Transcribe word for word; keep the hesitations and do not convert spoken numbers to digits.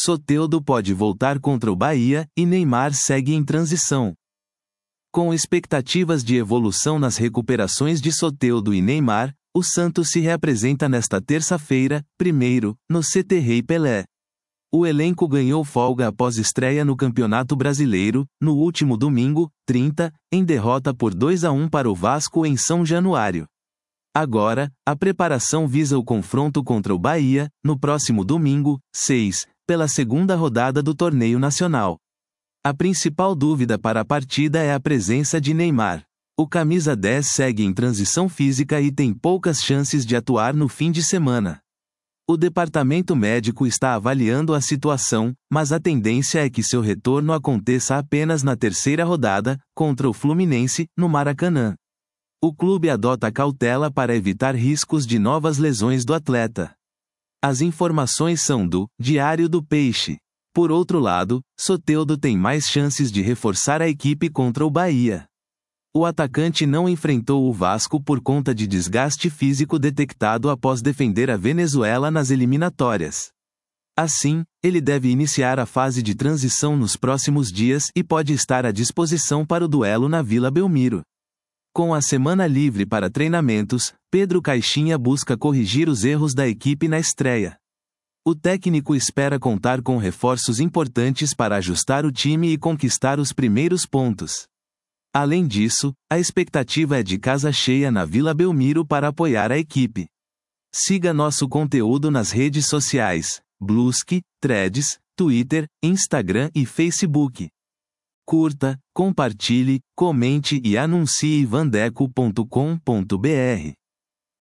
Soteldo pode voltar contra o Bahia, e Neymar segue em transição. Com expectativas de evolução nas recuperações de Soteldo e Neymar, o Santos se reapresenta nesta terça-feira, primeiro, no C T Rei Pelé. O elenco ganhou folga após estreia no Campeonato Brasileiro, no último domingo, trinta, em derrota por dois a um para o Vasco em São Januário. Agora, a preparação visa o confronto contra o Bahia, no próximo domingo, seis, pela segunda rodada do torneio nacional. A principal dúvida para a partida é a presença de Neymar. O camisa dez segue em transição física e tem poucas chances de atuar no fim de semana. O departamento médico está avaliando a situação, mas a tendência é que seu retorno aconteça apenas na terceira rodada, contra o Fluminense, no Maracanã. O clube adota cautela para evitar riscos de novas lesões do atleta. As informações são do Diário do Peixe. Por outro lado, Soteldo tem mais chances de reforçar a equipe contra o Bahia. O atacante não enfrentou o Vasco por conta de desgaste físico detectado após defender a Venezuela nas eliminatórias. Assim, ele deve iniciar a fase de transição nos próximos dias e pode estar à disposição para o duelo na Vila Belmiro. Com a semana livre para treinamentos, Pedro Caixinha busca corrigir os erros da equipe na estreia. O técnico espera contar com reforços importantes para ajustar o time e conquistar os primeiros pontos. Além disso, a expectativa é de casa cheia na Vila Belmiro para apoiar a equipe. Siga nosso conteúdo nas redes sociais, Bluesky, Threads, Twitter, Instagram e Facebook. Curta, compartilhe, comente e anuncie vandeco ponto com ponto br.